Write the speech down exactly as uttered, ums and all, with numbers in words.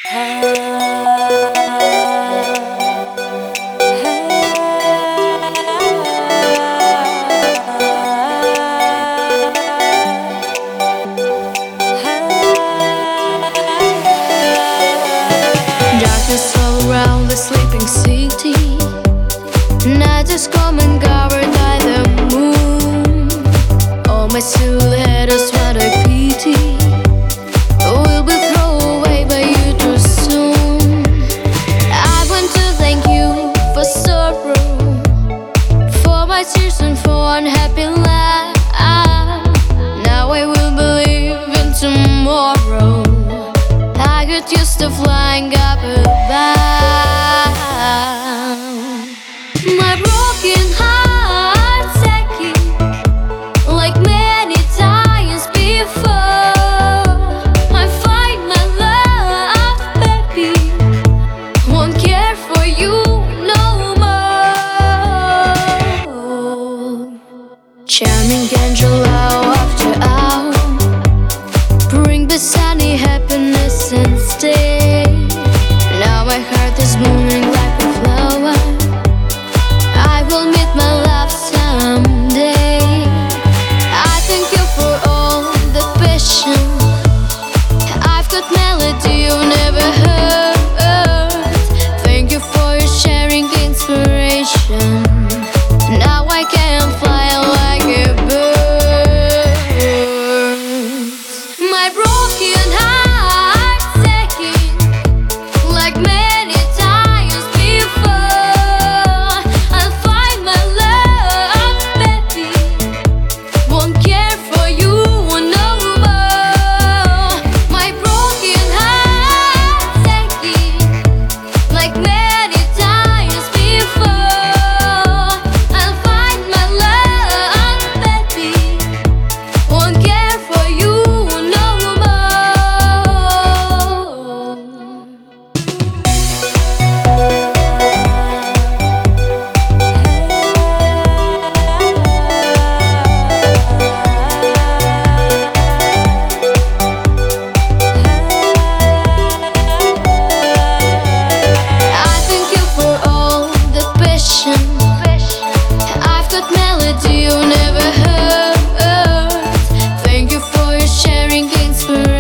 Darkness all around the sleeping city. Night is coming, covered by the moon. All my silhouettes, what a pity, will be thrown away by you too soon. I want to thank you for sorrow, for my tears and for unhappy life. Now I will believe in tomorrow. I got used to flying up above. My broken heart's aching like many times before. I find my love, baby, won't care for you no more. Charming angel, hour after hour, bring the sunny happiness and stay. Now my heart is blooming like a flower. I will meet my love someday. I thank you for all the passion. I've got melody you've never heard. Thank you for your sharing inspiration. Now I can fly like a bird. My broken heart's aching like many times before. I'll find my love, baby, won't care for you no more. My broken heart's aching like many times before. I'll find my love, baby, won't care for you no I thank you for all the passion. I've got melody you never heard. Thank you for your sharing inspiration.